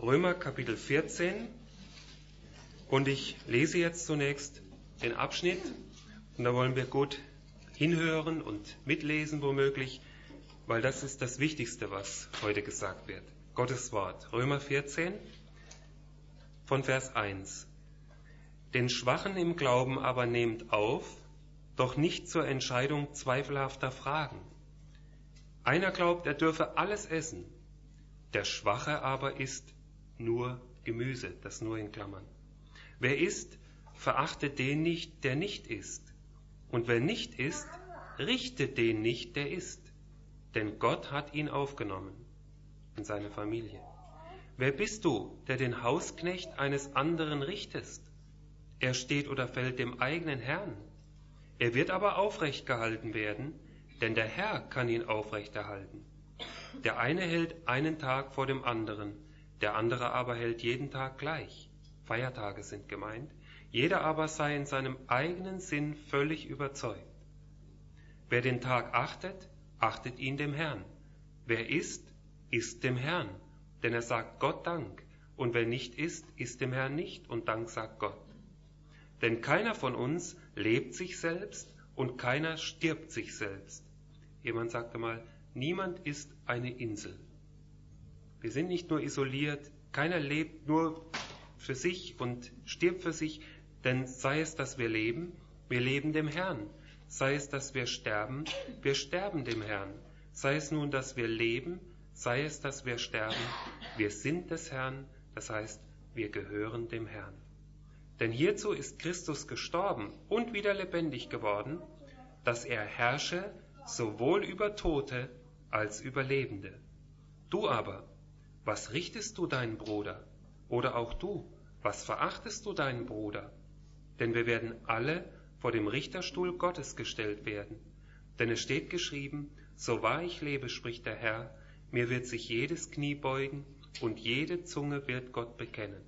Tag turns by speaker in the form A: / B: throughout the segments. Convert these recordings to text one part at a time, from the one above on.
A: Römer Kapitel 14 und ich lese jetzt zunächst den Abschnitt und da wollen wir gut hinhören und mitlesen womöglich, weil das ist das Wichtigste, was heute gesagt wird. Gottes Wort, Römer 14 von Vers 1. Den Schwachen im Glauben aber nehmt auf, doch nicht zur Entscheidung zweifelhafter Fragen. Einer glaubt, er dürfe alles essen, der Schwache aber isst nur Gemüse, das nur in Klammern. Wer isst, verachtet den nicht, der nicht isst. Und wer nicht isst, richtet den nicht, der isst. Denn Gott hat ihn aufgenommen in seine Familie. Wer bist du, der den Hausknecht eines anderen richtest? Er steht oder fällt dem eigenen Herrn. Er wird aber aufrecht gehalten werden, denn der Herr kann ihn aufrecht erhalten. Der eine hält einen Tag vor dem anderen, der andere aber hält jeden Tag gleich. Feiertage sind gemeint. Jeder aber sei in seinem eigenen Sinn völlig überzeugt. Wer den Tag achtet, achtet ihn dem Herrn. Wer isst, isst dem Herrn, denn er sagt Gott Dank. Und wer nicht isst, isst dem Herrn nicht und Dank sagt Gott. Denn keiner von uns lebt sich selbst und keiner stirbt sich selbst. Jemand sagte mal, niemand ist eine Insel. Wir sind nicht nur isoliert, keiner lebt nur für sich und stirbt für sich, denn sei es, dass wir leben dem Herrn. Sei es, dass wir sterben dem Herrn. Sei es nun, dass wir leben, sei es, dass wir sterben, wir sind des Herrn, das heißt, wir gehören dem Herrn. Denn hierzu ist Christus gestorben und wieder lebendig geworden, dass er herrsche sowohl über Tote als über Lebende. Du aber, was richtest du deinen Bruder? Oder auch du, was verachtest du deinen Bruder? Denn wir werden alle vor dem Richterstuhl Gottes gestellt werden. Denn es steht geschrieben, so wahr ich lebe, spricht der Herr, mir wird sich jedes Knie beugen und jede Zunge wird Gott bekennen.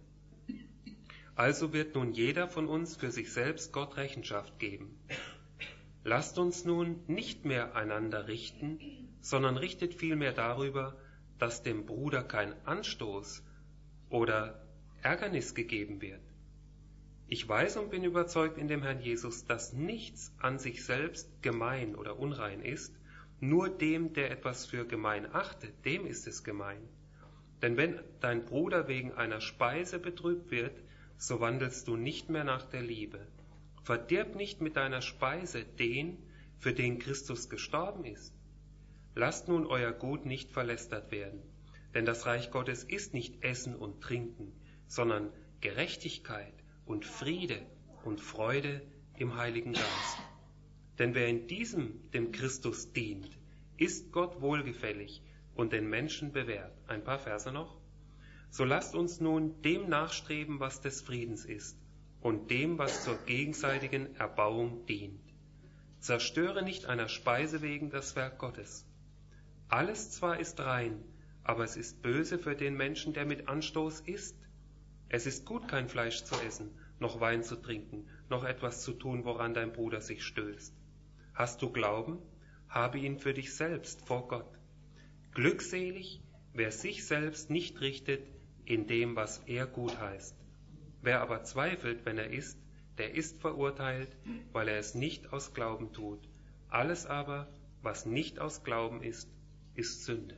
A: Also wird nun jeder von uns für sich selbst Gott Rechenschaft geben. Lasst uns nun nicht mehr einander richten, sondern richtet vielmehr darüber, dass dem Bruder kein Anstoß oder Ärgernis gegeben wird. Ich weiß und bin überzeugt in dem Herrn Jesus, dass nichts an sich selbst gemein oder unrein ist, nur dem, der etwas für gemein achtet, dem ist es gemein. Denn wenn dein Bruder wegen einer Speise betrübt wird, so wandelst du nicht mehr nach der Liebe. Verdirb nicht mit deiner Speise den, für den Christus gestorben ist. Lasst nun euer Gut nicht verlästert werden, denn das Reich Gottes ist nicht Essen und Trinken, sondern Gerechtigkeit und Friede und Freude im Heiligen Geist. Denn wer in diesem dem Christus dient, ist Gott wohlgefällig und den Menschen bewährt. Ein paar Verse noch. So lasst uns nun dem nachstreben, was des Friedens ist, und dem, was zur gegenseitigen Erbauung dient. Zerstöre nicht einer Speise wegen das Werk Gottes. Alles zwar ist rein, aber es ist böse für den Menschen, der mit Anstoß isst. Es ist gut, kein Fleisch zu essen, noch Wein zu trinken, noch etwas zu tun, woran dein Bruder sich stößt. Hast du Glauben? Habe ihn für dich selbst vor Gott. Glückselig, wer sich selbst nicht richtet in dem, was er gut heißt. Wer aber zweifelt, wenn er isst, der ist verurteilt, weil er es nicht aus Glauben tut. Alles aber, was nicht aus Glauben ist, ist Sünde.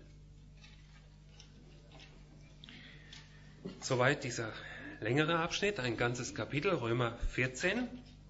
A: Soweit dieser längere Abschnitt, ein ganzes Kapitel, Römer 14.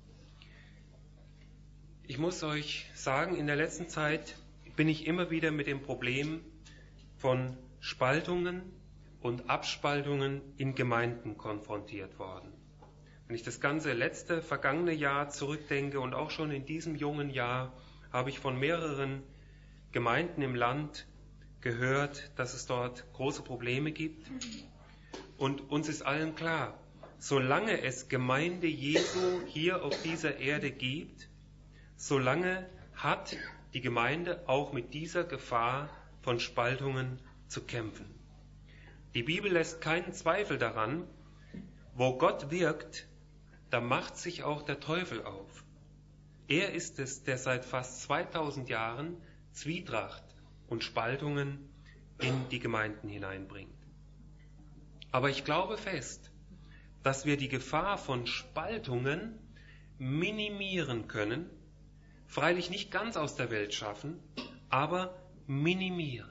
A: Ich muss euch sagen, in der letzten Zeit bin ich immer wieder mit dem Problem von Spaltungen und Abspaltungen in Gemeinden konfrontiert worden. Wenn ich das ganze vergangene Jahr zurückdenke und auch schon in diesem jungen Jahr, habe ich von mehreren Gemeinden im Land gehört, dass es dort große Probleme gibt. Und uns ist allen klar, solange es Gemeinde Jesu hier auf dieser Erde gibt, solange hat die Gemeinde auch mit dieser Gefahr von Spaltungen zu kämpfen. Die Bibel lässt keinen Zweifel daran, wo Gott wirkt, da macht sich auch der Teufel auf. Er ist es, der seit fast 2000 Jahren Zwietracht und Spaltungen in die Gemeinden hineinbringt. Aber ich glaube fest, dass wir die Gefahr von Spaltungen minimieren können, freilich nicht ganz aus der Welt schaffen, aber minimieren.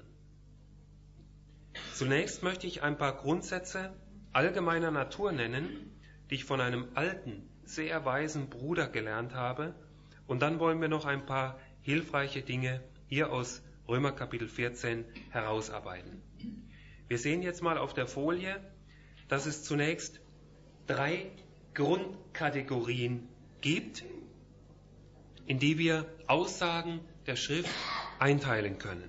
A: Zunächst möchte ich ein paar Grundsätze allgemeiner Natur nennen, die ich von einem alten, sehr weisen Bruder gelernt habe, und dann wollen wir noch ein paar hilfreiche Dinge hier aus Römer Kapitel 14 herausarbeiten. Wir sehen jetzt mal auf der Folie, dass es zunächst 3 Grundkategorien gibt, in die wir Aussagen der Schrift einteilen können.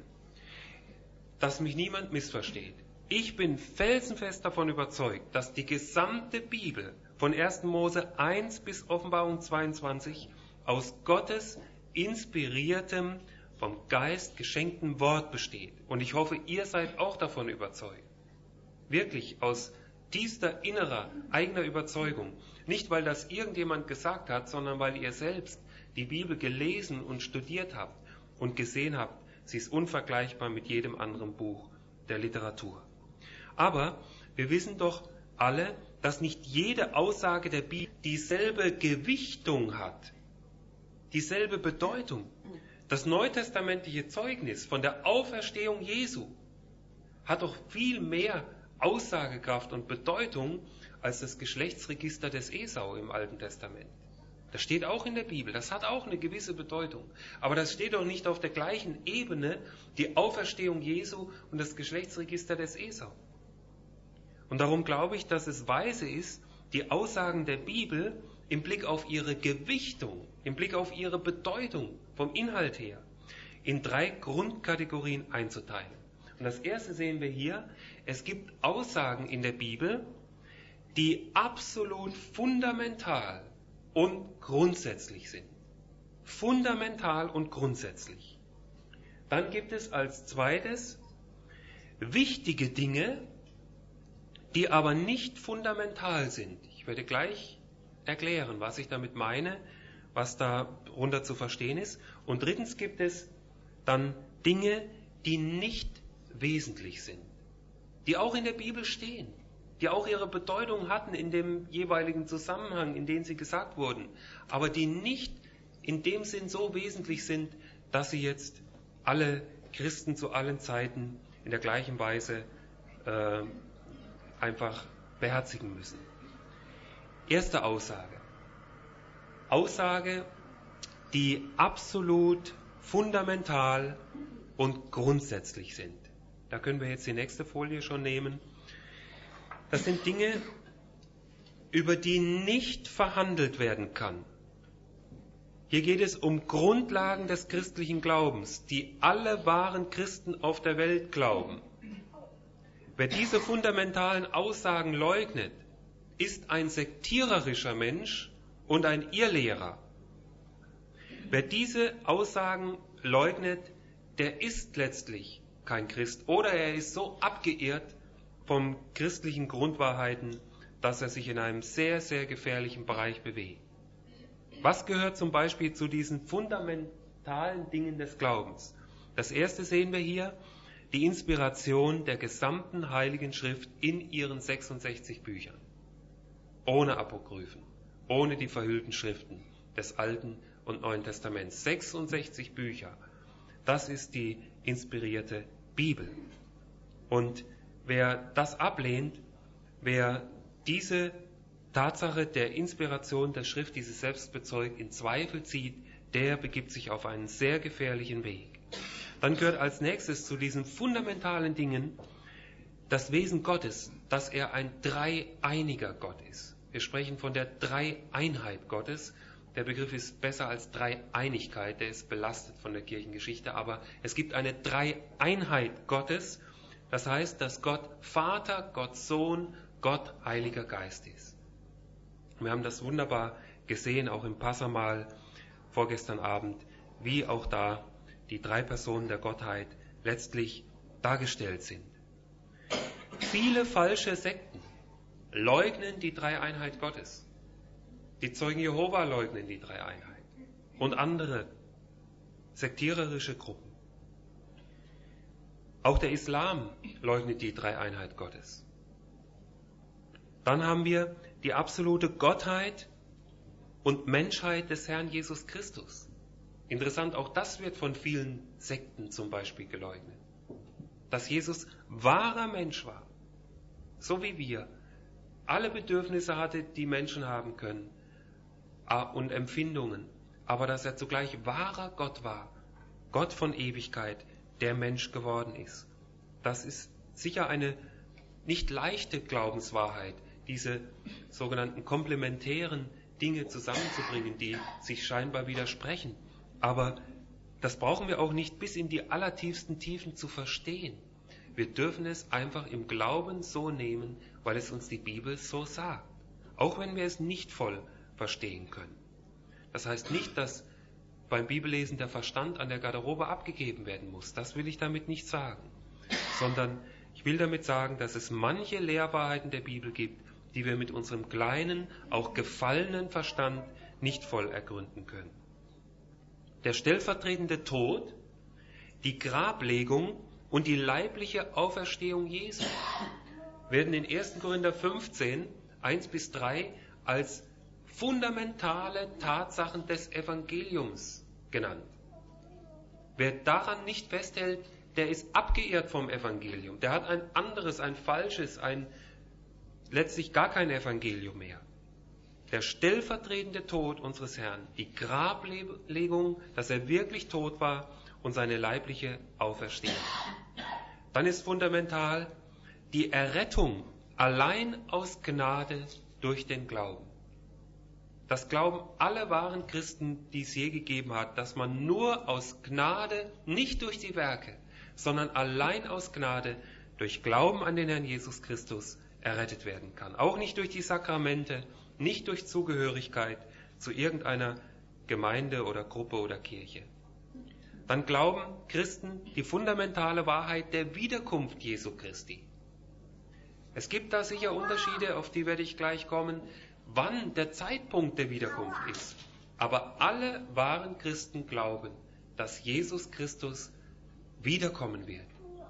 A: Dass mich niemand missversteht. Ich bin felsenfest davon überzeugt, dass die gesamte Bibel von 1. Mose 1 bis Offenbarung 22 aus Gottes inspiriertem, vom Geist geschenktem Wort besteht. Und ich hoffe, ihr seid auch davon überzeugt. Wirklich aus tiefster innerer, eigener Überzeugung. Nicht, weil das irgendjemand gesagt hat, sondern weil ihr selbst die Bibel gelesen und studiert habt und gesehen habt, sie ist unvergleichbar mit jedem anderen Buch der Literatur. Aber wir wissen doch alle, dass nicht jede Aussage der Bibel dieselbe Gewichtung hat, dieselbe Bedeutung. Das neutestamentliche Zeugnis von der Auferstehung Jesu hat doch viel mehr Aussagekraft und Bedeutung als das Geschlechtsregister des Esau im Alten Testament. Das steht auch in der Bibel, das hat auch eine gewisse Bedeutung. Aber das steht doch nicht auf der gleichen Ebene, die Auferstehung Jesu und das Geschlechtsregister des Esau. Und darum glaube ich, dass es weise ist, die Aussagen der Bibel im Blick auf ihre Gewichtung, im Blick auf ihre Bedeutung vom Inhalt her, in 3 Grundkategorien einzuteilen. Und das erste sehen wir hier, es gibt Aussagen in der Bibel, die absolut fundamental und grundsätzlich sind. Fundamental und grundsätzlich. Dann gibt es als zweites wichtige Dinge, die aber nicht fundamental sind. Ich werde gleich erklären, was ich damit meine, was darunter zu verstehen ist. Und drittens gibt es dann Dinge, die nicht wesentlich sind, die auch in der Bibel stehen, die auch ihre Bedeutung hatten in dem jeweiligen Zusammenhang, in den sie gesagt wurden, aber die nicht in dem Sinn so wesentlich sind, dass sie jetzt alle Christen zu allen Zeiten in der gleichen Weise einfach beherzigen müssen. Erste Aussage. Aussage, die absolut fundamental und grundsätzlich sind. Da können wir jetzt die nächste Folie schon nehmen. Das sind Dinge, über die nicht verhandelt werden kann. Hier geht es um Grundlagen des christlichen Glaubens, die alle wahren Christen auf der Welt glauben. Wer diese fundamentalen Aussagen leugnet, ist ein sektiererischer Mensch und ein Irrlehrer. Wer diese Aussagen leugnet, der ist letztlich kein Christ oder er ist so abgeirrt von christlichen Grundwahrheiten, dass er sich in einem sehr, sehr gefährlichen Bereich bewegt. Was gehört zum Beispiel zu diesen fundamentalen Dingen des Glaubens? Das erste sehen wir hier, die Inspiration der gesamten Heiligen Schrift in ihren 66 Büchern. Ohne Apokryphen, ohne die verhüllten Schriften des Alten und Neuen Testaments. 66 Bücher, das ist die inspirierte Bibel. Und wer das ablehnt, wer diese Tatsache der Inspiration der Schrift, die sie selbst bezeugt, in Zweifel zieht, der begibt sich auf einen sehr gefährlichen Weg. Dann gehört als nächstes zu diesen fundamentalen Dingen das Wesen Gottes, dass er ein dreieiniger Gott ist. Wir sprechen von der Dreieinheit Gottes. Der Begriff ist besser als Dreieinigkeit, der ist belastet von der Kirchengeschichte, aber es gibt eine Dreieinheit Gottes. Das heißt, dass Gott Vater, Gott Sohn, Gott Heiliger Geist ist. Wir haben das wunderbar gesehen, auch im Passamahl vorgestern Abend, wie auch da die 3 Personen der Gottheit letztlich dargestellt sind. Viele falsche Sekten leugnen die Dreieinheit Gottes. Die Zeugen Jehova leugnen die Dreieinheit und andere sektiererische Gruppen. Auch der Islam leugnet die Dreieinheit Gottes. Dann haben wir die absolute Gottheit und Menschheit des Herrn Jesus Christus. Interessant, auch das wird von vielen Sekten zum Beispiel geleugnet. Dass Jesus wahrer Mensch war, so wie wir, alle Bedürfnisse hatte, die Menschen haben können und Empfindungen, aber dass er zugleich wahrer Gott war, Gott von Ewigkeit, der Mensch geworden ist. Das ist sicher eine nicht leichte Glaubenswahrheit, diese sogenannten komplementären Dinge zusammenzubringen, die sich scheinbar widersprechen. Aber das brauchen wir auch nicht bis in die allertiefsten Tiefen zu verstehen. Wir dürfen es einfach im Glauben so nehmen, weil es uns die Bibel so sagt. Auch wenn wir es nicht voll verstehen können. Das heißt nicht, dass beim Bibellesen der Verstand an der Garderobe abgegeben werden muss. Das will ich damit nicht sagen. Sondern ich will damit sagen, dass es manche Lehrwahrheiten der Bibel gibt, die wir mit unserem kleinen, auch gefallenen Verstand nicht voll ergründen können. Der stellvertretende Tod, die Grablegung und die leibliche Auferstehung Jesu werden in 1. Korinther 15, 1-3 als fundamentale Tatsachen des Evangeliums genannt. Wer daran nicht festhält, der ist abgeirrt vom Evangelium. Der hat ein anderes, ein falsches, letztlich gar kein Evangelium mehr. Der stellvertretende Tod unseres Herrn, die Grablegung, dass er wirklich tot war und seine leibliche Auferstehung. Dann ist fundamental die Errettung allein aus Gnade durch den Glauben. Das glauben alle wahren Christen, die es je gegeben hat, dass man nur aus Gnade, nicht durch die Werke, sondern allein aus Gnade, durch Glauben an den Herrn Jesus Christus errettet werden kann. Auch nicht durch die Sakramente, nicht durch Zugehörigkeit zu irgendeiner Gemeinde oder Gruppe oder Kirche. Dann glauben Christen die fundamentale Wahrheit der Wiederkunft Jesu Christi. Es gibt da sicher Unterschiede, auf die werde ich gleich kommen, wann der Zeitpunkt der Wiederkunft ist. Aber alle wahren Christen glauben, dass Jesus Christus wiederkommen wird.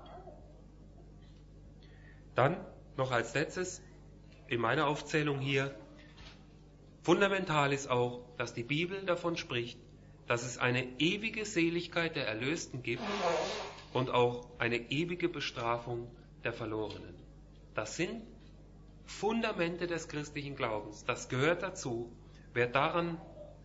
A: Dann noch als letztes in meiner Aufzählung hier, fundamental ist auch, dass die Bibel davon spricht, dass es eine ewige Seligkeit der Erlösten gibt und auch eine ewige Bestrafung der Verlorenen. Das sind Fundamente des christlichen Glaubens. Das gehört dazu. Wer daran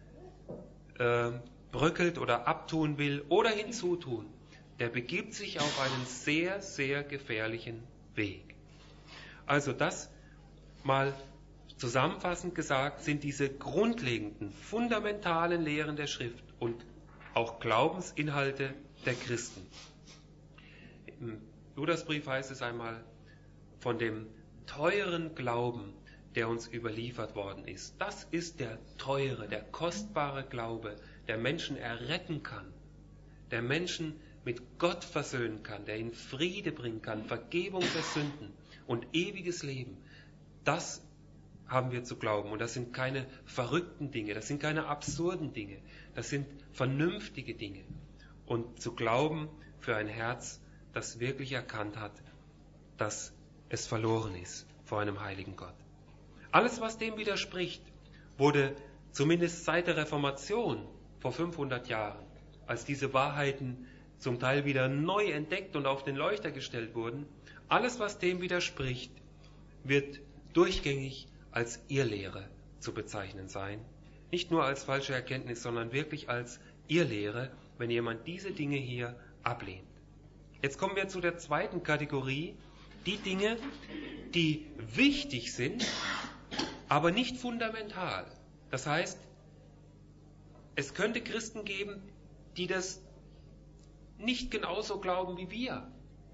A: bröckelt oder abtun will oder hinzutun, der begibt sich auf einen sehr, sehr gefährlichen Weg. Also das mal zusammenfassend gesagt sind diese grundlegenden, fundamentalen Lehren der Schrift und auch Glaubensinhalte der Christen. Im Judasbrief heißt es einmal von dem teuren Glauben, der uns überliefert worden ist. Das ist der teure, der kostbare Glaube, der Menschen erretten kann, der Menschen mit Gott versöhnen kann, der ihnen Friede bringen kann, Vergebung der Sünden und ewiges Leben. Das haben wir zu glauben. Und das sind keine verrückten Dinge, das sind keine absurden Dinge, das sind vernünftige Dinge. Und zu glauben für ein Herz, das wirklich erkannt hat, dass es verloren ist vor einem heiligen Gott. Alles, was dem widerspricht, wurde zumindest seit der Reformation vor 500 Jahren, als diese Wahrheiten zum Teil wieder neu entdeckt und auf den Leuchter gestellt wurden, alles, was dem widerspricht, wird durchgängig als Irrlehre zu bezeichnen sein. Nicht nur als falsche Erkenntnis, sondern wirklich als Irrlehre, wenn jemand diese Dinge hier ablehnt. Jetzt kommen wir zu der zweiten Kategorie, die Dinge, die wichtig sind, aber nicht fundamental. Das heißt, es könnte Christen geben, die das nicht genauso glauben wie wir,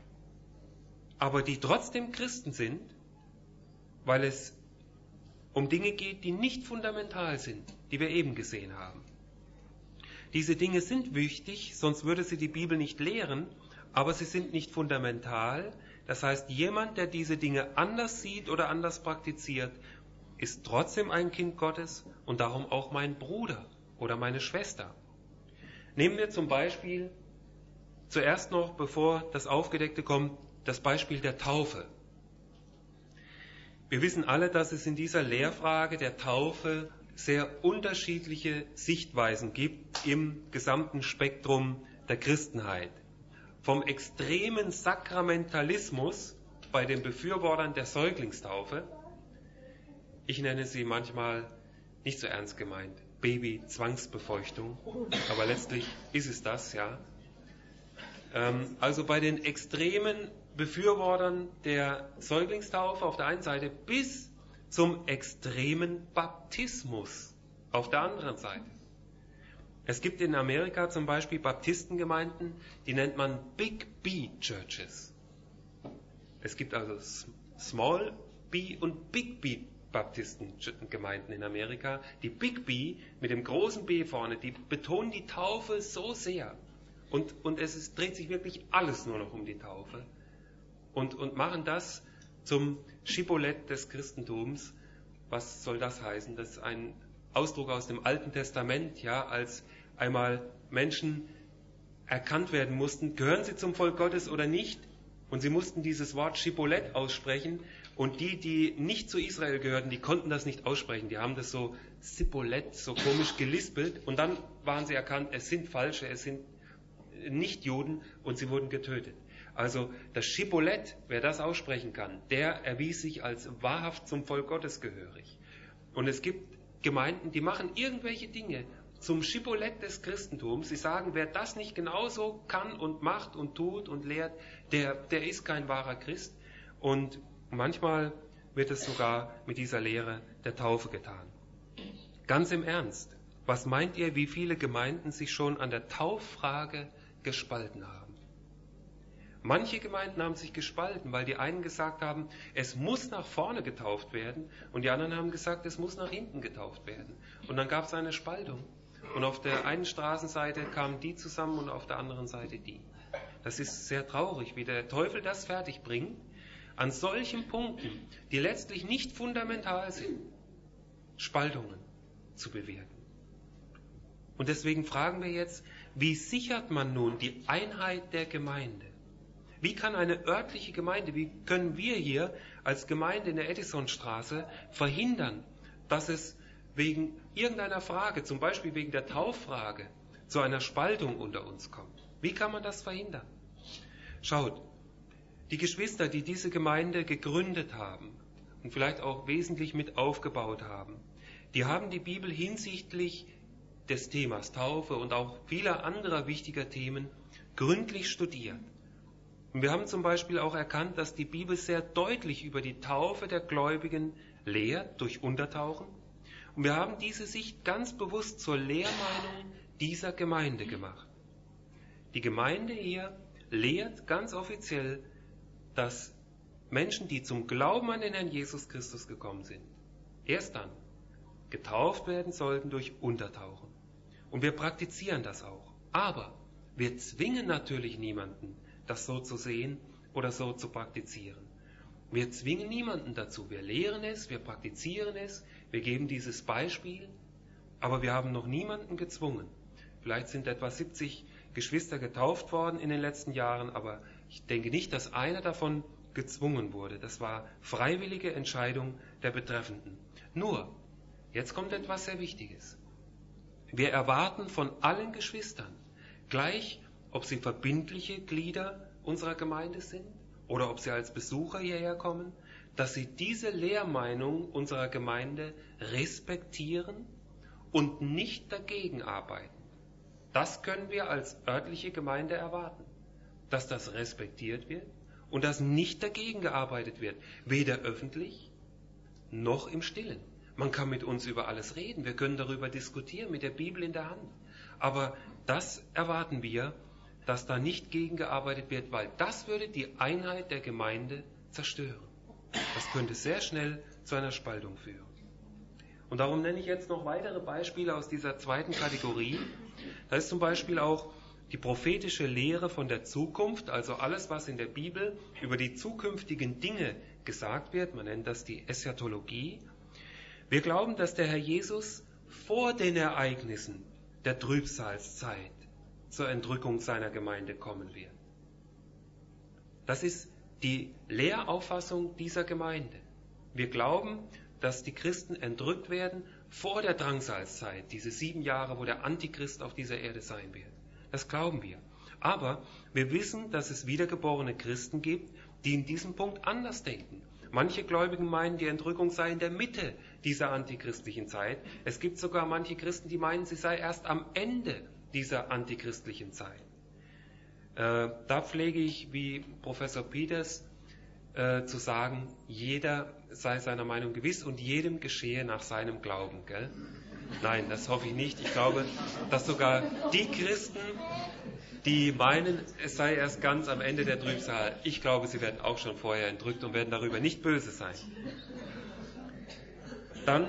A: aber die trotzdem Christen sind, weil es um Dinge geht, die nicht fundamental sind, die wir eben gesehen haben. Diese Dinge sind wichtig, sonst würde sie die Bibel nicht lehren, aber sie sind nicht fundamental. Das heißt, jemand, der diese Dinge anders sieht oder anders praktiziert, ist trotzdem ein Kind Gottes und darum auch mein Bruder oder meine Schwester. Nehmen wir zum Beispiel zuerst noch, bevor das Aufgedeckte kommt, das Beispiel der Taufe. Wir wissen alle, dass es in dieser Lehrfrage der Taufe sehr unterschiedliche Sichtweisen gibt im gesamten Spektrum der Christenheit. Vom extremen Sakramentalismus bei den Befürwortern der Säuglingstaufe, ich nenne sie manchmal nicht so ernst gemeint, Baby-Zwangsbefeuchtung, aber letztlich ist es das, ja. Also bei den extremen Befürwortern der Säuglingstaufe auf der einen Seite bis zum extremen Baptismus auf der anderen Seite. Es gibt in Amerika zum Beispiel Baptistengemeinden, die nennt man Big B Churches. Es gibt also Small B und Big B Baptistengemeinden in Amerika. Die Big B mit dem großen B vorne, die betonen die Taufe so sehr. Und dreht sich wirklich alles nur noch um die Taufe. Und machen das zum Schibbolett des Christentums. Was soll das heißen? Das ist ein Ausdruck aus dem Alten Testament, ja, als einmal Menschen erkannt werden mussten, gehören sie zum Volk Gottes oder nicht? Und sie mussten dieses Wort Schibbolett aussprechen. Und die nicht zu Israel gehörten, die konnten das nicht aussprechen. Die haben das so Sibbolett, so komisch gelispelt. Und dann waren sie erkannt, es sind Falsche, es sind Nicht-Juden und sie wurden getötet. Also das Schibbolett, wer das aussprechen kann, der erwies sich als wahrhaft zum Volk Gottes gehörig. Und es gibt Gemeinden, die machen irgendwelche Dinge zum Schibbolett des Christentums. Sie sagen, wer das nicht genauso kann und macht und tut und lehrt, der ist kein wahrer Christ. Und manchmal wird es sogar mit dieser Lehre der Taufe getan. Ganz im Ernst, was meint ihr, wie viele Gemeinden sich schon an der Tauffrage gespalten haben? Manche Gemeinden haben sich gespalten, weil die einen gesagt haben, es muss nach vorne getauft werden und die anderen haben gesagt, es muss nach hinten getauft werden. Und dann gab es eine Spaltung. Und auf der einen Straßenseite kamen die zusammen und auf der anderen Seite die. Das ist sehr traurig, wie der Teufel das fertig bringt, an solchen Punkten, die letztlich nicht fundamental sind, Spaltungen zu bewirken. Und deswegen fragen wir jetzt, wie sichert man nun die Einheit der Gemeinde? Wie kann eine örtliche Gemeinde, wie können wir hier als Gemeinde in der Edisonstraße verhindern, dass es wegen irgendeiner Frage, zum Beispiel wegen der Tauffrage, zu einer Spaltung unter uns kommt? Wie kann man das verhindern? Schaut, die Geschwister, die diese Gemeinde gegründet haben und vielleicht auch wesentlich mit aufgebaut haben, die haben die Bibel hinsichtlich des Themas Taufe und auch vieler anderer wichtiger Themen gründlich studiert. Und wir haben zum Beispiel auch erkannt, dass die Bibel sehr deutlich über die Taufe der Gläubigen lehrt, durch Untertauchen. Und wir haben diese Sicht ganz bewusst zur Lehrmeinung dieser Gemeinde gemacht. Die Gemeinde hier lehrt ganz offiziell, dass Menschen, die zum Glauben an den Herrn Jesus Christus gekommen sind, erst dann getauft werden sollten durch Untertauchen. Und wir praktizieren das auch. Aber wir zwingen natürlich niemanden, das so zu sehen oder so zu praktizieren. Wir zwingen niemanden dazu. Wir lehren es, wir praktizieren es, wir geben dieses Beispiel, aber wir haben noch niemanden gezwungen. Vielleicht sind etwa 70 Geschwister getauft worden in den letzten Jahren, aber ich denke nicht, dass einer davon gezwungen wurde. Das war freiwillige Entscheidung der Betreffenden. Nur, jetzt kommt etwas sehr Wichtiges. Wir erwarten von allen Geschwistern, gleich ob sie verbindliche Glieder unserer Gemeinde sind oder ob sie als Besucher hierher kommen, dass sie diese Lehrmeinung unserer Gemeinde respektieren und nicht dagegen arbeiten. Das können wir als örtliche Gemeinde erwarten, dass das respektiert wird und dass nicht dagegen gearbeitet wird, weder öffentlich noch im Stillen. Man kann mit uns über alles reden, wir können darüber diskutieren, mit der Bibel in der Hand. Aber das erwarten wir, dass da nicht gegen gearbeitet wird, weil das würde die Einheit der Gemeinde zerstören. Das könnte sehr schnell zu einer Spaltung führen. Und darum nenne ich jetzt noch weitere Beispiele aus dieser zweiten Kategorie. Da ist zum Beispiel auch die prophetische Lehre von der Zukunft, also alles, was in der Bibel über die zukünftigen Dinge gesagt wird. Man nennt das die Eschatologie. Wir glauben, dass der Herr Jesus vor den Ereignissen der Trübsalzeit zur Entrückung seiner Gemeinde kommen wird. Das ist die Lehrauffassung dieser Gemeinde. Wir glauben, dass die Christen entrückt werden vor der Drangsalzzeit, diese 7 Jahre, wo der Antichrist auf dieser Erde sein wird. Das glauben wir. Aber wir wissen, dass es wiedergeborene Christen gibt, die in diesem Punkt anders denken. Manche Gläubigen meinen, die Entrückung sei in der Mitte dieser antichristlichen Zeit. Es gibt sogar manche Christen, die meinen, sie sei erst am Ende dieser antichristlichen Zeit. Da pflege ich, wie Professor Peters, zu sagen, jeder sei seiner Meinung gewiss und jedem geschehe nach seinem Glauben. Gell? Nein, das hoffe ich nicht. Ich glaube, dass sogar die Christen, die meinen, es sei erst ganz am Ende der Trübsal, ich glaube, sie werden auch schon vorher entrückt und werden darüber nicht böse sein. Dann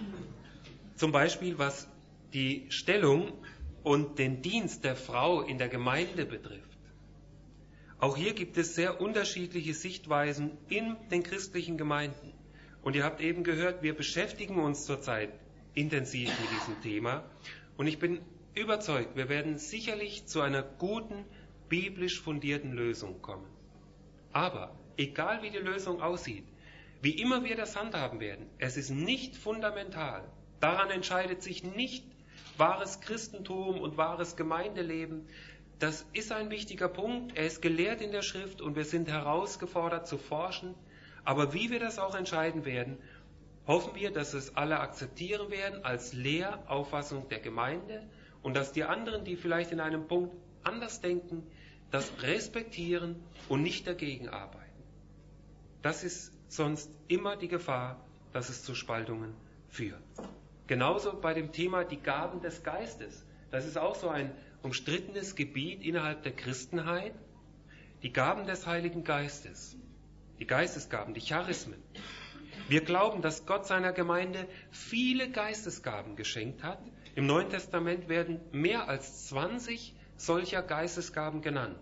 A: zum Beispiel, was die Stellung und den Dienst der Frau in der Gemeinde betrifft. Auch hier gibt es sehr unterschiedliche Sichtweisen in den christlichen Gemeinden. Und ihr habt eben gehört, wir beschäftigen uns zurzeit intensiv mit diesem Thema. Und ich bin überzeugt, wir werden sicherlich zu einer guten, biblisch fundierten Lösung kommen. Aber egal wie die Lösung aussieht, wie immer wir das handhaben werden, es ist nicht fundamental. Daran entscheidet sich nicht wahres Christentum und wahres Gemeindeleben. Das ist ein wichtiger Punkt. Er ist gelehrt in der Schrift und wir sind herausgefordert zu forschen. Aber wie wir das auch entscheiden werden, hoffen wir, dass es alle akzeptieren werden als Lehrauffassung der Gemeinde und dass die anderen, die vielleicht in einem Punkt anders denken, das respektieren und nicht dagegen arbeiten. Das ist sonst immer die Gefahr, dass es zu Spaltungen führt. Genauso bei dem Thema die Gaben des Geistes. Das ist auch so ein umstrittenes Gebiet innerhalb der Christenheit. Die Gaben des Heiligen Geistes, die Geistesgaben, die Charismen. Wir glauben, dass Gott seiner Gemeinde viele Geistesgaben geschenkt hat. Im Neuen Testament werden mehr als 20 solcher Geistesgaben genannt.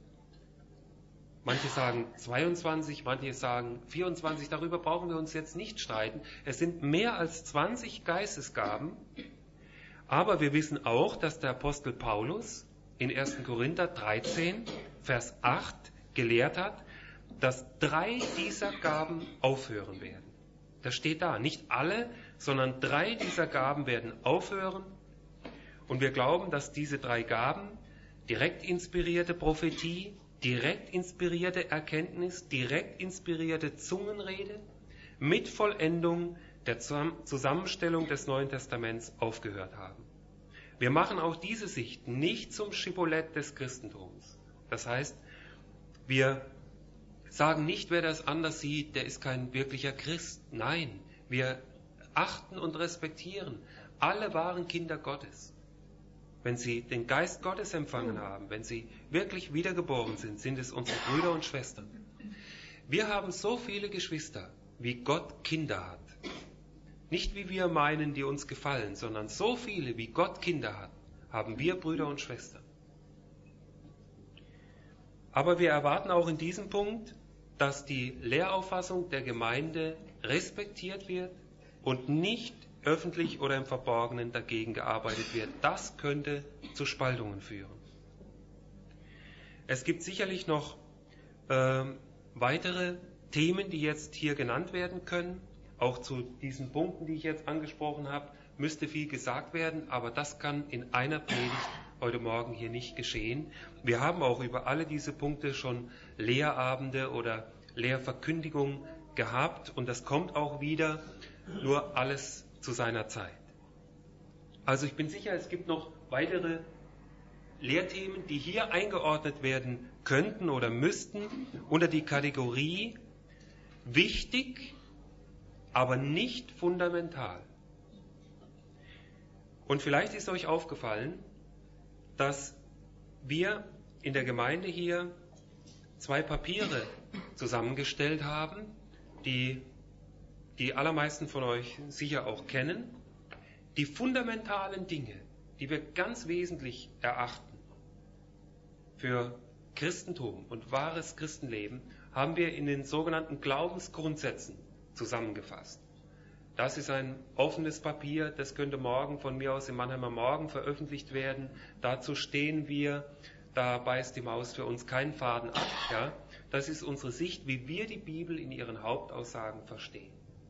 A: Manche sagen 22, manche sagen 24, darüber brauchen wir uns jetzt nicht streiten. Es sind mehr als 20 Geistesgaben, aber wir wissen auch, dass der Apostel Paulus in 1. Korinther 13, Vers 8 gelehrt hat, dass 3 dieser Gaben aufhören werden. Das steht da, nicht alle, sondern 3 dieser Gaben werden aufhören. Und wir glauben, dass diese 3 Gaben, direkt inspirierte Prophetie, direkt inspirierte Erkenntnis, direkt inspirierte Zungenrede, mit Vollendung der Zusammenstellung des Neuen Testaments aufgehört haben. Wir machen auch diese Sicht nicht zum Schibbolett des Christentums. Das heißt, wir sagen nicht, wer das anders sieht, der ist kein wirklicher Christ. Nein, wir achten und respektieren alle wahren Kinder Gottes. Wenn sie den Geist Gottes empfangen haben, wenn sie wirklich wiedergeboren sind, sind es unsere Brüder und Schwestern. Wir haben so viele Geschwister, wie Gott Kinder hat. Nicht wie wir meinen, die uns gefallen, sondern so viele, wie Gott Kinder hat, haben wir Brüder und Schwestern. Aber wir erwarten auch in diesem Punkt, dass die Lehrauffassung der Gemeinde respektiert wird und nicht öffentlich oder im Verborgenen dagegen gearbeitet wird. Das könnte zu Spaltungen führen. Es gibt sicherlich noch weitere Themen, die jetzt hier genannt werden können. Auch zu diesen Punkten, die ich jetzt angesprochen habe, müsste viel gesagt werden, aber das kann in einer Predigt heute Morgen hier nicht geschehen. Wir haben auch über alle diese Punkte schon Lehrabende oder Lehrverkündigungen gehabt und das kommt auch wieder, nur alles zu seiner Zeit. Also ich bin sicher, es gibt noch weitere Lehrthemen, die hier eingeordnet werden könnten oder müssten unter die Kategorie wichtig, aber nicht fundamental. Und vielleicht ist euch aufgefallen, dass wir in der Gemeinde hier 2 Papiere zusammengestellt haben, die die allermeisten von euch sicher auch kennen. Die fundamentalen Dinge, die wir ganz wesentlich erachten für Christentum und wahres Christenleben, haben wir in den sogenannten Glaubensgrundsätzen zusammengefasst. Das ist ein offenes Papier, das könnte morgen von mir aus im Mannheimer Morgen veröffentlicht werden. Dazu stehen wir, da beißt die Maus für uns keinen Faden ab. Ja? Das ist unsere Sicht, wie wir die Bibel in ihren Hauptaussagen verstehen.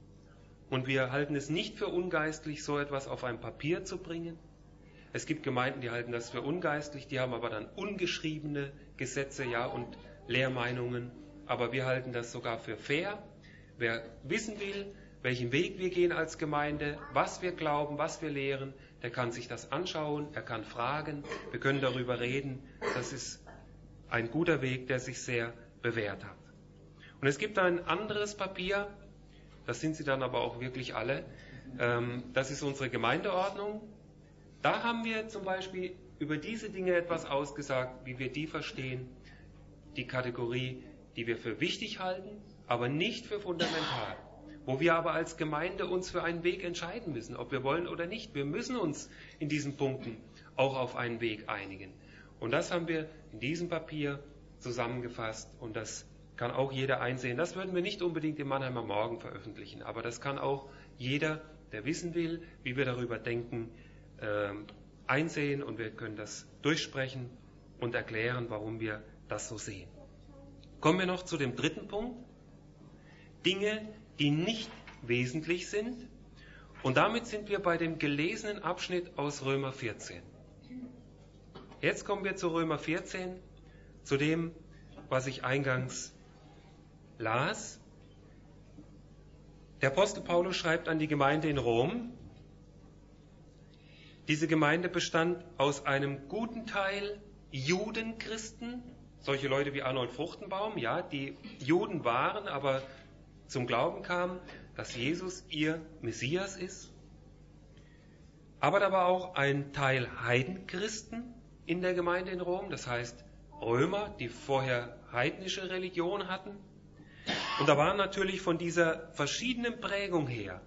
A: Und wir halten es nicht für ungeistlich, so etwas auf ein Papier zu bringen. Es gibt Gemeinden, die halten das für ungeistlich, die haben aber dann ungeschriebene Gesetze, ja, und Lehrmeinungen. Aber wir halten das sogar für fair. Wer wissen will, welchen Weg wir gehen als Gemeinde, was wir glauben, was wir lehren, der kann sich das anschauen, er kann fragen, wir können darüber reden. Das ist ein guter Weg, der sich sehr bewährt hat. Und es gibt ein anderes Papier, das sind sie dann aber auch wirklich alle, das ist unsere Gemeindeordnung. Da haben wir zum Beispiel über diese Dinge etwas ausgesagt, wie wir die verstehen, die Kategorie, die wir für wichtig halten, aber nicht für fundamental. Wo wir aber als Gemeinde uns für einen Weg entscheiden müssen, ob wir wollen oder nicht. Wir müssen uns in diesen Punkten auch auf einen Weg einigen. Und das haben wir in diesem Papier zusammengefasst und das kann auch jeder einsehen. Das würden wir nicht unbedingt im Mannheimer Morgen veröffentlichen, aber das kann auch jeder, der wissen will, wie wir darüber denken, einsehen und wir können das durchsprechen und erklären, warum wir das so sehen. Kommen wir noch zu dem dritten Punkt. Dinge, die nicht wesentlich sind. Und damit sind wir bei dem gelesenen Abschnitt aus Römer 14. Jetzt kommen wir zu Römer 14, zu dem, was ich eingangs las. Der Apostel Paulus schreibt an die Gemeinde in Rom. Diese Gemeinde bestand aus einem guten Teil Judenchristen, solche Leute wie Arnold Fruchtenbaum, ja, die Juden waren, aber zum Glauben kamen, dass Jesus ihr Messias ist. Aber da war auch ein Teil Heidenchristen in der Gemeinde in Rom, das heißt Römer, die vorher heidnische Religion hatten. Und da waren natürlich von dieser verschiedenen Prägung her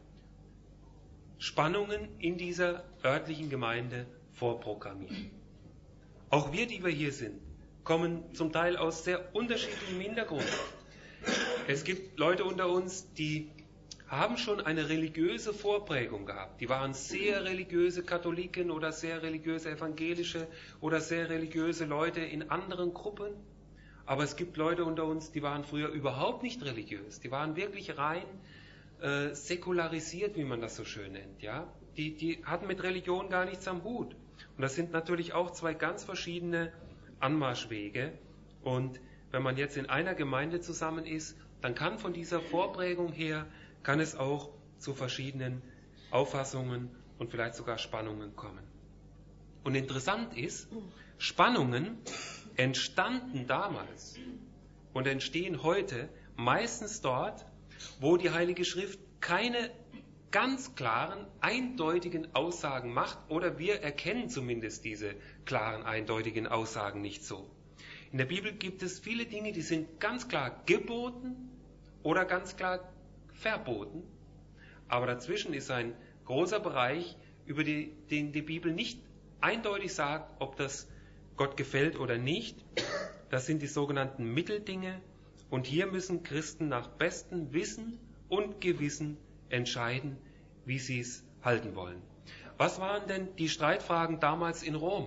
A: Spannungen in dieser örtlichen Gemeinde vorprogrammiert. Auch wir, die wir hier sind, kommen zum Teil aus sehr unterschiedlichem Hintergrund. Es gibt Leute unter uns, die haben schon eine religiöse Vorprägung gehabt. Die waren sehr religiöse Katholiken oder sehr religiöse Evangelische oder sehr religiöse Leute in anderen Gruppen. Aber es gibt Leute unter uns, die waren früher überhaupt nicht religiös. Die waren wirklich rein säkularisiert, wie man das so schön nennt. Ja? Die hatten mit Religion gar nichts am Hut. Und das sind natürlich auch zwei ganz verschiedene Anmarschwege. Und wenn man jetzt in einer Gemeinde zusammen ist, dann kann von dieser Vorprägung her, kann es auch zu verschiedenen Auffassungen und vielleicht sogar Spannungen kommen. Und interessant ist, Spannungen entstanden damals und entstehen heute meistens dort, wo die Heilige Schrift keine ganz klaren, eindeutigen Aussagen macht, oder wir erkennen zumindest diese klaren, eindeutigen Aussagen nicht so. In der Bibel gibt es viele Dinge, die sind ganz klar geboten oder ganz klar verboten, aber dazwischen ist ein großer Bereich, über den die Bibel nicht eindeutig sagt, ob das Gott gefällt oder nicht. Das sind die sogenannten Mitteldinge, und hier müssen Christen nach bestem Wissen und Gewissen entscheiden, wie sie es halten wollen. Was waren denn die Streitfragen damals in Rom?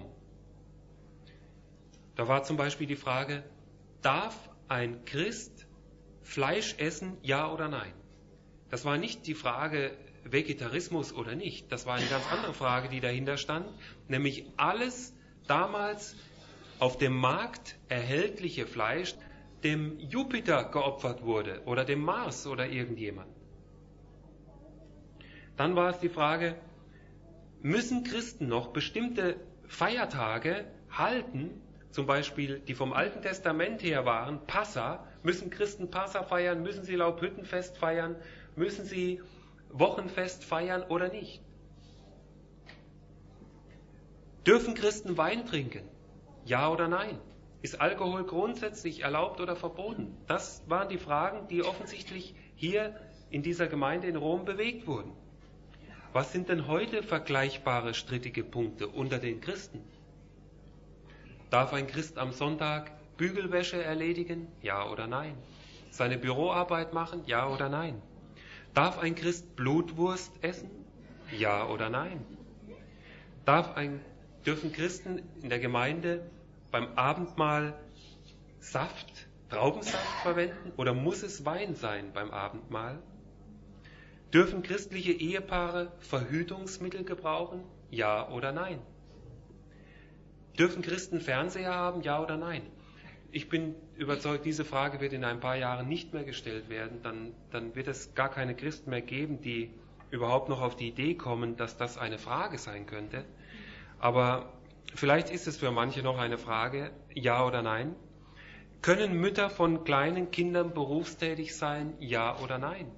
A: Da war zum Beispiel die Frage, darf ein Christ Fleisch essen, ja oder nein? Das war nicht die Frage Vegetarismus oder nicht. Das war eine ganz andere Frage, die dahinter stand, nämlich alles damals auf dem Markt erhältliche Fleisch dem Jupiter geopfert wurde oder dem Mars oder irgendjemand. Dann war es die Frage, müssen Christen noch bestimmte Feiertage halten, zum Beispiel die vom Alten Testament her waren, Passa, müssen Christen Passa feiern, müssen sie Laubhüttenfest feiern, müssen sie Wochenfest feiern oder nicht? Dürfen Christen Wein trinken? Ja oder nein? Ist Alkohol grundsätzlich erlaubt oder verboten? Das waren die Fragen, die offensichtlich hier in dieser Gemeinde in Rom bewegt wurden. Was sind denn heute vergleichbare strittige Punkte unter den Christen? Darf ein Christ am Sonntag Bügelwäsche erledigen? Ja oder nein? Seine Büroarbeit machen? Ja oder nein? Darf ein Christ Blutwurst essen? Ja oder nein? Dürfen Christen in der Gemeinde beim Abendmahl Traubensaft verwenden, oder muss es Wein sein beim Abendmahl? Dürfen christliche Ehepaare Verhütungsmittel gebrauchen? Ja oder nein? Dürfen Christen Fernseher haben? Ja oder nein? Ich bin überzeugt, diese Frage wird in ein paar Jahren nicht mehr gestellt werden. Dann wird es gar keine Christen mehr geben, die überhaupt noch auf die Idee kommen, dass das eine Frage sein könnte. Aber vielleicht ist es für manche noch eine Frage, ja oder nein? Können Mütter von kleinen Kindern berufstätig sein? Ja oder nein?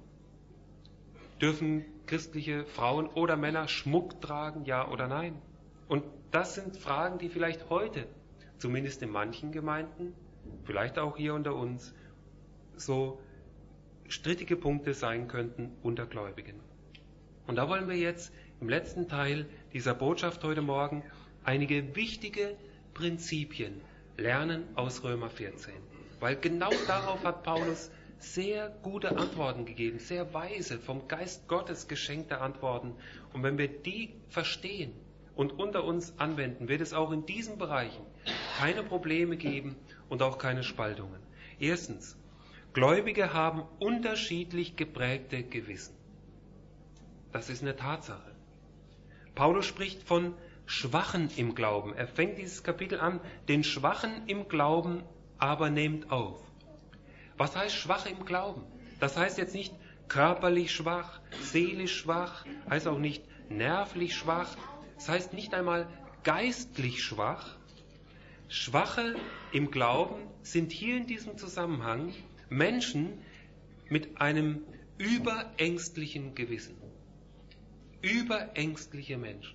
A: Dürfen christliche Frauen oder Männer Schmuck tragen? Ja oder nein? Und das sind Fragen, die vielleicht heute, zumindest in manchen Gemeinden, vielleicht auch hier unter uns, so strittige Punkte sein könnten unter Gläubigen. Und da wollen wir jetzt im letzten Teil dieser Botschaft heute Morgen einige wichtige Prinzipien lernen aus Römer 14. Weil genau darauf hat Paulus sehr gute Antworten gegeben, sehr weise, vom Geist Gottes geschenkte Antworten. Und wenn wir die verstehen und unter uns anwenden, wird es auch in diesen Bereichen keine Probleme geben und auch keine Spaltungen. Erstens, Gläubige haben unterschiedlich geprägte Gewissen. Das ist eine Tatsache. Paulus spricht von Schwachen im Glauben. Er fängt dieses Kapitel an, den Schwachen im Glauben aber nehmt auf. Was heißt schwach im Glauben? Das heißt jetzt nicht körperlich schwach, seelisch schwach, heißt auch nicht nervlich schwach, das heißt nicht einmal geistlich schwach. Schwache im Glauben sind hier in diesem Zusammenhang Menschen mit einem überängstlichen Gewissen. Überängstliche Menschen.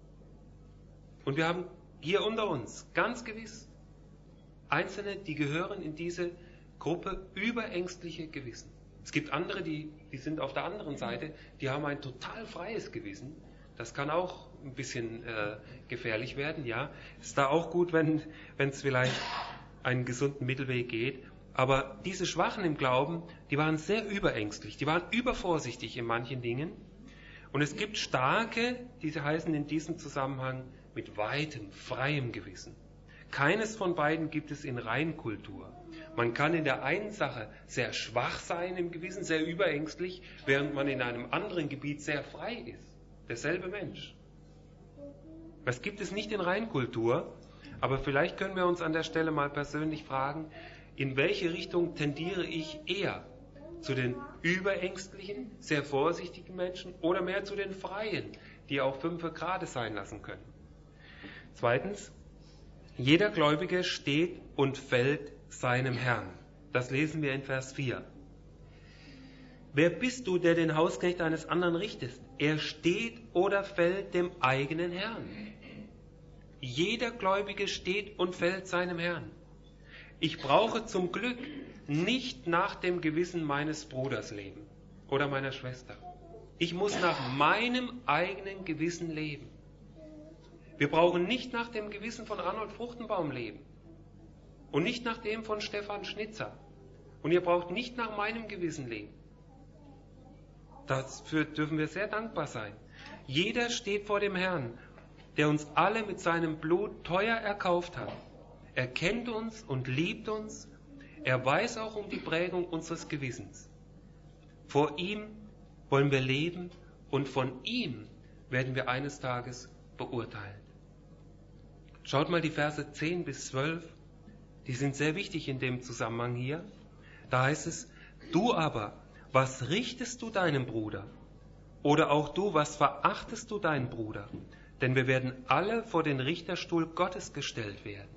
A: Und wir haben hier unter uns ganz gewiss Einzelne, die gehören in diese Gruppe überängstliche Gewissen. Es gibt andere, die sind auf der anderen Seite, die haben ein total freies Gewissen. Das kann auch ein bisschen gefährlich werden, ja. Ist da auch gut, wenn es vielleicht einen gesunden Mittelweg geht. Aber diese Schwachen im Glauben, die waren sehr überängstlich, die waren übervorsichtig in manchen Dingen. Und es gibt Starke, die heißen in diesem Zusammenhang mit weitem, freiem Gewissen. Keines von beiden gibt es in Reinkultur. Man kann in der einen Sache sehr schwach sein im Gewissen, sehr überängstlich, während man in einem anderen Gebiet sehr frei ist. Derselbe Mensch. Das gibt es nicht in Reinkultur, aber vielleicht können wir uns an der Stelle mal persönlich fragen, in welche Richtung tendiere ich eher? Zu den überängstlichen, sehr vorsichtigen Menschen oder mehr zu den Freien, die auch 5 Grade sein lassen können? Zweitens, jeder Gläubige steht und fällt seinem Herrn. Das lesen wir in Vers 4. Wer bist du, der den Hausknecht eines anderen richtest? Er steht oder fällt dem eigenen Herrn. Jeder Gläubige steht und fällt seinem Herrn. Ich brauche zum Glück nicht nach dem Gewissen meines Bruders leben oder meiner Schwester. Ich muss nach meinem eigenen Gewissen leben. Wir brauchen nicht nach dem Gewissen von Arnold Fruchtenbaum leben und nicht nach dem von Stefan Schnitzer. Und ihr braucht nicht nach meinem Gewissen leben. Dafür dürfen wir sehr dankbar sein. Jeder steht vor dem Herrn, der uns alle mit seinem Blut teuer erkauft hat. Er kennt uns und liebt uns. Er weiß auch um die Prägung unseres Gewissens. Vor ihm wollen wir leben und von ihm werden wir eines Tages beurteilt. Schaut mal die Verse 10 bis 12, die sind sehr wichtig in dem Zusammenhang hier. Da heißt es, du aber, was richtest du deinem Bruder? Oder auch du, was verachtest du deinen Bruder? Denn wir werden alle vor den Richterstuhl Gottes gestellt werden.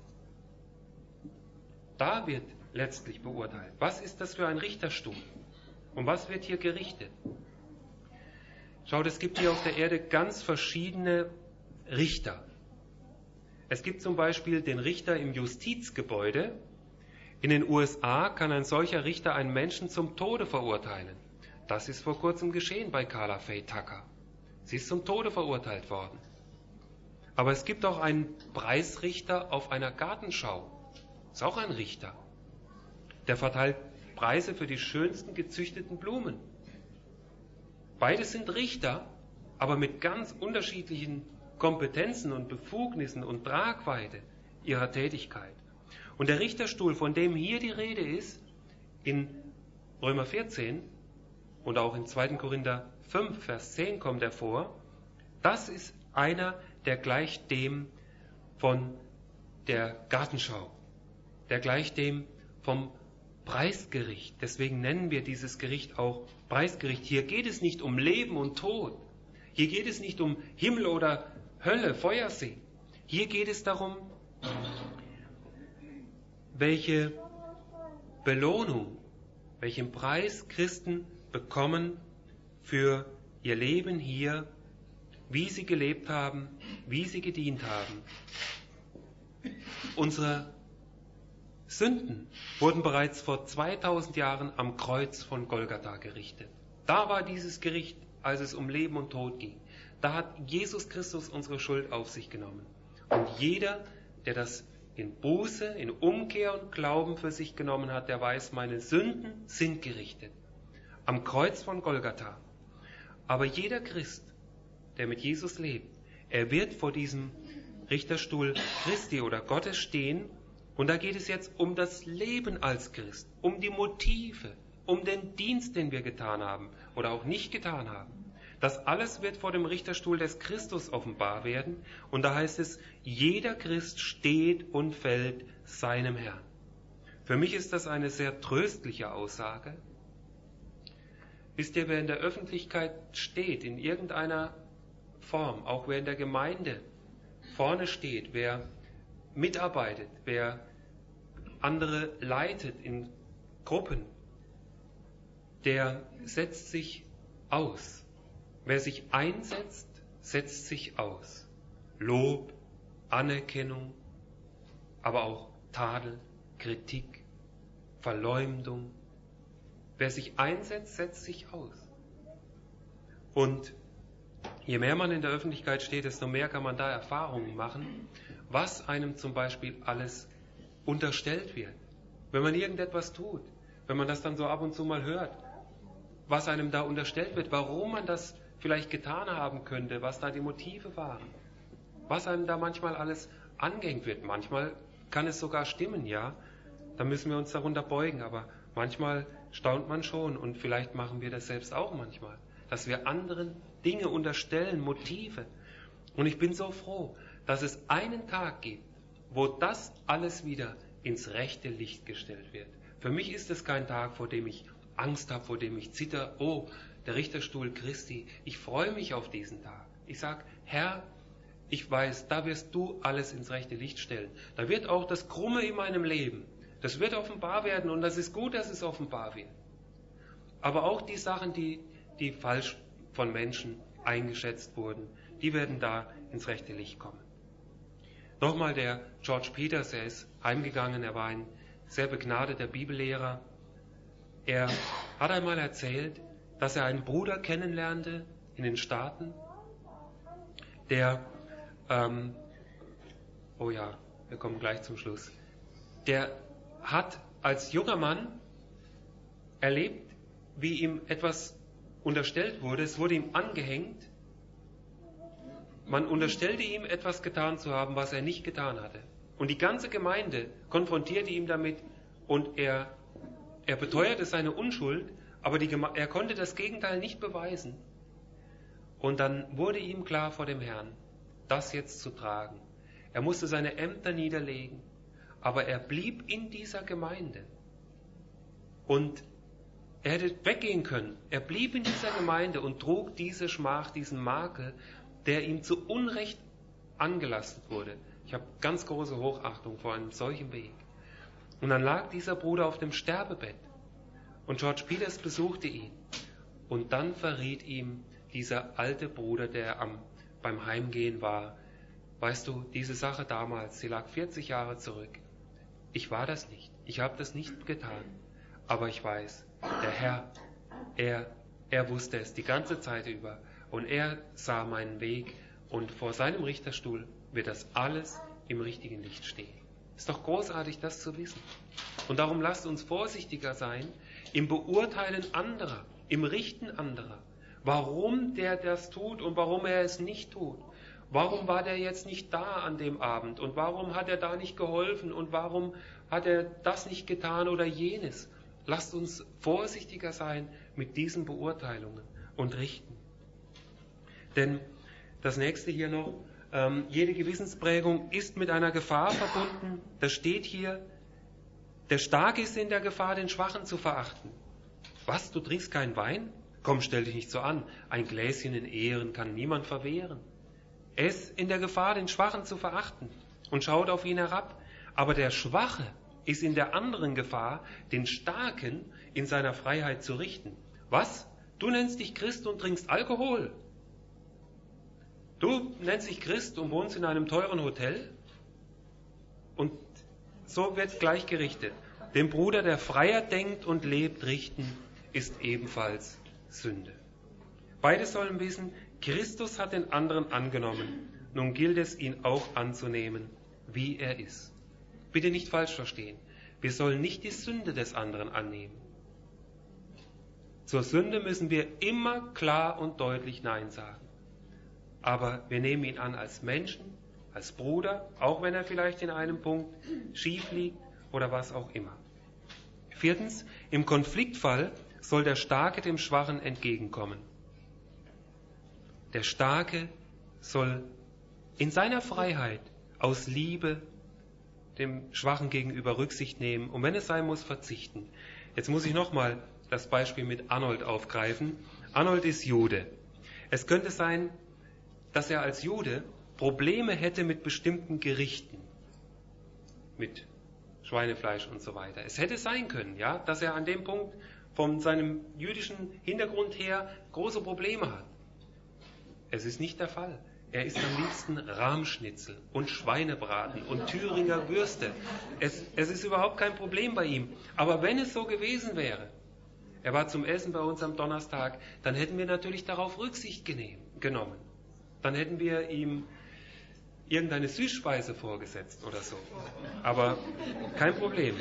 A: Da wird letztlich beurteilt. Was ist das für ein Richterstuhl? Und was wird hier gerichtet? Schaut, es gibt hier auf der Erde ganz verschiedene Richter. Es gibt zum Beispiel den Richter im Justizgebäude. In den USA kann ein solcher Richter einen Menschen zum Tode verurteilen. Das ist vor kurzem geschehen bei Carla Faye Tucker. Sie ist zum Tode verurteilt worden. Aber es gibt auch einen Preisrichter auf einer Gartenschau. Ist auch ein Richter. Der verteilt Preise für die schönsten gezüchteten Blumen. Beide sind Richter, aber mit ganz unterschiedlichen Kompetenzen und Befugnissen und Tragweite ihrer Tätigkeit. Und der Richterstuhl, von dem hier die Rede ist, in Römer 14 und auch in 2. Korinther 5, Vers 10 kommt er vor, das ist einer, der gleicht dem von der Gartenschau, der gleicht dem vom Preisgericht. Deswegen nennen wir dieses Gericht auch Preisgericht. Hier geht es nicht um Leben und Tod. Hier geht es nicht um Himmel oder Hölle, Feuersee. Hier geht es darum, welche Belohnung, welchen Preis Christen bekommen für ihr Leben hier, wie sie gelebt haben, wie sie gedient haben. Unsere Sünden wurden bereits vor 2000 Jahren am Kreuz von Golgatha gerichtet. Da war dieses Gericht, als es um Leben und Tod ging. Da hat Jesus Christus unsere Schuld auf sich genommen. Und jeder, der das in Buße, in Umkehr und Glauben für sich genommen hat, der weiß, meine Sünden sind gerichtet. Am Kreuz von Golgatha. Aber jeder Christ, der mit Jesus lebt, er wird vor diesem Richterstuhl Christi oder Gottes stehen. Und da geht es jetzt um das Leben als Christ, um die Motive, um den Dienst, den wir getan haben oder auch nicht getan haben. Das alles wird vor dem Richterstuhl des Christus offenbar werden. Und da heißt es, jeder Christ steht und fällt seinem Herrn. Für mich ist das eine sehr tröstliche Aussage. Wisst ihr, wer in der Öffentlichkeit steht, in irgendeiner Form, auch wer in der Gemeinde vorne steht, wer mitarbeitet, wer andere leitet in Gruppen, der setzt sich aus. Wer sich einsetzt, setzt sich aus. Lob, Anerkennung, aber auch Tadel, Kritik, Verleumdung. Wer sich einsetzt, setzt sich aus. Und je mehr man in der Öffentlichkeit steht, desto mehr kann man da Erfahrungen machen, was einem zum Beispiel alles unterstellt wird. Wenn man irgendetwas tut, wenn man das dann so ab und zu mal hört, was einem da unterstellt wird, warum man das vielleicht getan haben könnte, was da die Motive waren, was einem da manchmal alles angehängt wird. Manchmal kann es sogar stimmen, ja, da müssen wir uns darunter beugen, aber manchmal staunt man schon und vielleicht machen wir das selbst auch manchmal, dass wir anderen Dinge unterstellen, Motive. Und ich bin so froh, dass es einen Tag gibt, wo das alles wieder ins rechte Licht gestellt wird. Für mich ist es kein Tag, vor dem ich Angst habe, vor dem ich zitter. Oh, der Richterstuhl Christi, ich freue mich auf diesen Tag. Ich sage, Herr, ich weiß, da wirst du alles ins rechte Licht stellen. Da wird auch das Krumme in meinem Leben, das wird offenbar werden und das ist gut, dass es offenbar wird. Aber auch die Sachen, die falsch von Menschen eingeschätzt wurden, die werden da ins rechte Licht kommen. Nochmal der George Peters, er ist heimgegangen, er war ein sehr begnadeter Bibellehrer. Er hat einmal erzählt, dass er einen Bruder kennenlernte in den Staaten, der, oh ja, wir kommen gleich zum Schluss, der hat als junger Mann erlebt, wie ihm etwas unterstellt wurde, es wurde ihm angehängt, man unterstellte ihm, etwas getan zu haben, was er nicht getan hatte. Und die ganze Gemeinde konfrontierte ihn damit und er beteuerte seine Unschuld, aber er konnte das Gegenteil nicht beweisen. Und dann wurde ihm klar vor dem Herrn, das jetzt zu tragen. Er musste seine Ämter niederlegen, aber er blieb in dieser Gemeinde. Und er hätte weggehen können. Er blieb in dieser Gemeinde und trug diese Schmach, diesen Makel, der ihm zu Unrecht angelastet wurde. Ich habe ganz große Hochachtung vor einem solchen Weg. Und dann lag dieser Bruder auf dem Sterbebett und George Peters besuchte ihn. Und dann verriet ihm dieser alte Bruder, der beim Heimgehen war, weißt du, diese Sache damals, sie lag 40 Jahre zurück. Ich war das nicht, ich habe das nicht getan, aber ich weiß, der Herr, er wusste es die ganze Zeit über und er sah meinen Weg und vor seinem Richterstuhl wird das alles im richtigen Licht stehen. Ist doch großartig, das zu wissen. Und darum lasst uns vorsichtiger sein im Beurteilen anderer, im Richten anderer. Warum der das tut und warum er es nicht tut. Warum war der jetzt nicht da an dem Abend und warum hat er da nicht geholfen und warum hat er das nicht getan oder jenes. Lasst uns vorsichtiger sein mit diesen Beurteilungen und richten. Denn das nächste hier noch, jede Gewissensprägung ist mit einer Gefahr verbunden. Das steht hier, der Starke ist in der Gefahr, den Schwachen zu verachten. Was, du trinkst keinen Wein? Komm, stell dich nicht so an. Ein Gläschen in Ehren kann niemand verwehren. Er ist in der Gefahr, den Schwachen zu verachten und schaut auf ihn herab. Aber der Schwache ist in der anderen Gefahr, den Starken in seiner Freiheit zu richten. Was? Du nennst dich Christ und trinkst Alkohol? Du nennst dich Christ und wohnst in einem teuren Hotel? Und so wird gleich gerichtet. Den Bruder, der freier denkt und lebt, richten, ist ebenfalls Sünde. Beide sollen wissen, Christus hat den anderen angenommen. Nun gilt es, ihn auch anzunehmen, wie er ist. Bitte nicht falsch verstehen. Wir sollen nicht die Sünde des anderen annehmen. Zur Sünde müssen wir immer klar und deutlich Nein sagen. Aber wir nehmen ihn an als Menschen, als Bruder, auch wenn er vielleicht in einem Punkt schief liegt oder was auch immer. 4. Im Konfliktfall soll der Starke dem Schwachen entgegenkommen. Der Starke soll in seiner Freiheit aus Liebe dem Schwachen gegenüber Rücksicht nehmen und wenn es sein muss, verzichten. Jetzt muss ich nochmal das Beispiel mit Arnold aufgreifen. Arnold ist Jude. Es könnte sein, dass er als Jude Probleme hätte mit bestimmten Gerichten, mit Schweinefleisch und so weiter. Es hätte sein können, ja, dass er an dem Punkt von seinem jüdischen Hintergrund her große Probleme hat. Es ist nicht der Fall. Er isst am liebsten Rahmschnitzel und Schweinebraten und Thüringer Würste. Es ist überhaupt kein Problem bei ihm. Aber wenn es so gewesen wäre, er war zum Essen bei uns am Donnerstag, dann hätten wir natürlich darauf Rücksicht genommen. Dann hätten wir ihm irgendeine Süßspeise vorgesetzt oder so. Aber kein Problem.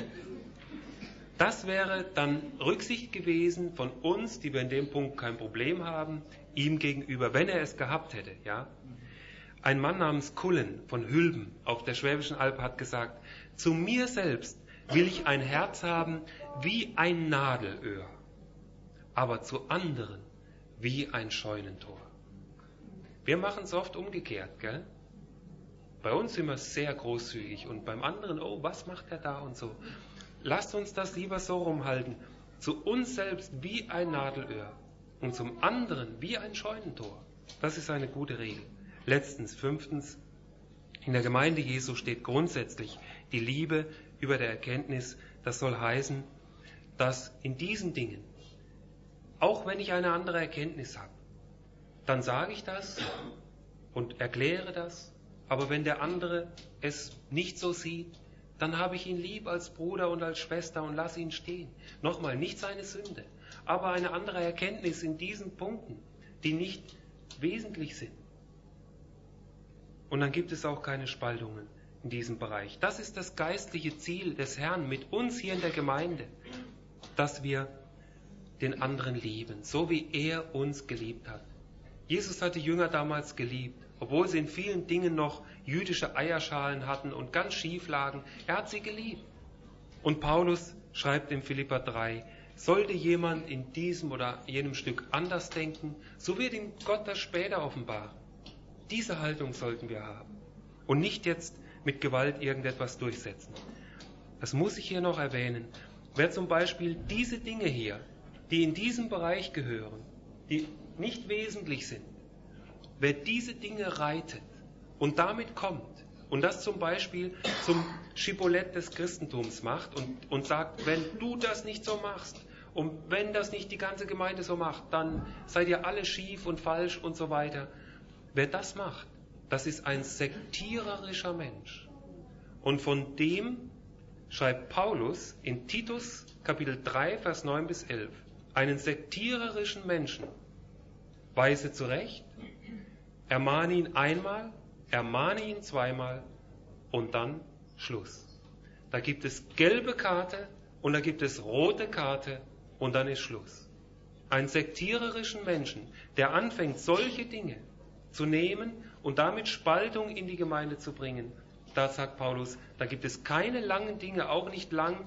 A: Das wäre dann Rücksicht gewesen von uns, die wir in dem Punkt kein Problem haben, ihm gegenüber, wenn er es gehabt hätte. Ja? Ein Mann namens Kullen von Hülben auf der Schwäbischen Alb hat gesagt, zu mir selbst will ich ein Herz haben wie ein Nadelöhr, aber zu anderen wie ein Scheunentor. Wir machen es oft umgekehrt, gell? Bei uns sind wir sehr großzügig und beim anderen, oh, was macht er da und so. Lasst uns das lieber so rumhalten. Zu uns selbst wie ein Nadelöhr und zum anderen wie ein Scheunentor. Das ist eine gute Regel. Letztens, 5. In der Gemeinde Jesu steht grundsätzlich die Liebe über der Erkenntnis. Das soll heißen, dass in diesen Dingen, auch wenn ich eine andere Erkenntnis habe, dann sage ich das und erkläre das. Aber wenn der andere es nicht so sieht, dann habe ich ihn lieb als Bruder und als Schwester und lasse ihn stehen. Nochmal, nicht seine Sünde, aber eine andere Erkenntnis in diesen Punkten, die nicht wesentlich sind. Und dann gibt es auch keine Spaltungen in diesem Bereich. Das ist das geistliche Ziel des Herrn mit uns hier in der Gemeinde, dass wir den anderen lieben, so wie er uns geliebt hat. Jesus hat die Jünger damals geliebt, obwohl sie in vielen Dingen noch jüdische Eierschalen hatten und ganz schief lagen. Er hat sie geliebt. Und Paulus schreibt in Philipper 3, sollte jemand in diesem oder jenem Stück anders denken, so wird ihm Gott das später offenbaren. Diese Haltung sollten wir haben und nicht jetzt mit Gewalt irgendetwas durchsetzen. Das muss ich hier noch erwähnen. Wer zum Beispiel diese Dinge hier, die in diesem Bereich gehören, die nicht wesentlich sind, wer diese Dinge reitet und damit kommt und das zum Beispiel zum Schibbolett des Christentums macht und sagt, wenn du das nicht so machst und wenn das nicht die ganze Gemeinde so macht, dann seid ihr alle schief und falsch und so weiter. Wer das macht, das ist ein sektiererischer Mensch. Und von dem schreibt Paulus in Titus Kapitel 3, Vers 9 bis 11, einen sektiererischen Menschen weise zurecht, ermahne ihn einmal, ermahne ihn zweimal und dann Schluss. Da gibt es gelbe Karte und da gibt es rote Karte und dann ist Schluss. Einen sektiererischen Menschen, der anfängt, solche Dinge zu nehmen und damit Spaltung in die Gemeinde zu bringen, da sagt Paulus, da gibt es keine langen Dinge, auch nicht lang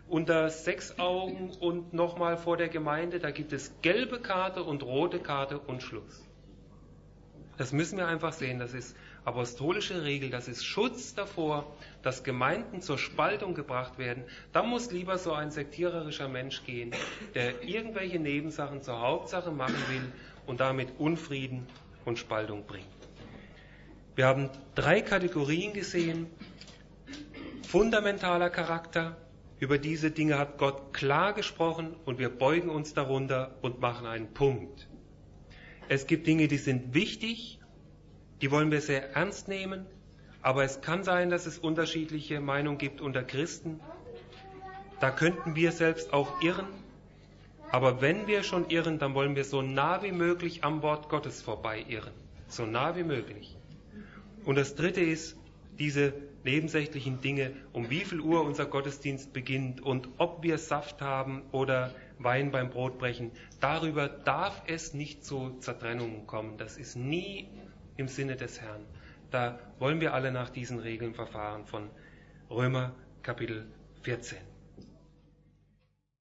A: unter 6 Augen und nochmal vor der Gemeinde, da gibt es gelbe Karte und rote Karte und Schluss. Das müssen wir einfach sehen, das ist apostolische Regel, das ist Schutz davor, dass Gemeinden zur Spaltung gebracht werden. Da muss lieber so ein sektiererischer Mensch gehen, der irgendwelche Nebensachen zur Hauptsache machen will und damit Unfrieden und Spaltung bringt. Wir haben 3 Kategorien gesehen. Fundamentaler Charakter, über diese Dinge hat Gott klar gesprochen und wir beugen uns darunter und machen einen Punkt. Es gibt Dinge, die sind wichtig, die wollen wir sehr ernst nehmen, aber es kann sein, dass es unterschiedliche Meinungen gibt unter Christen. Da könnten wir selbst auch irren, aber wenn wir schon irren, dann wollen wir so nah wie möglich am Wort Gottes vorbei irren. So nah wie möglich. Und das Dritte ist, diese nebensächlichen Dinge, um wie viel Uhr unser Gottesdienst beginnt und ob wir Saft haben oder Wein beim Brotbrechen, darüber darf es nicht zu Zertrennungen kommen. Das ist nie im Sinne des Herrn. Da wollen wir alle nach diesen Regeln verfahren von Römer Kapitel 14.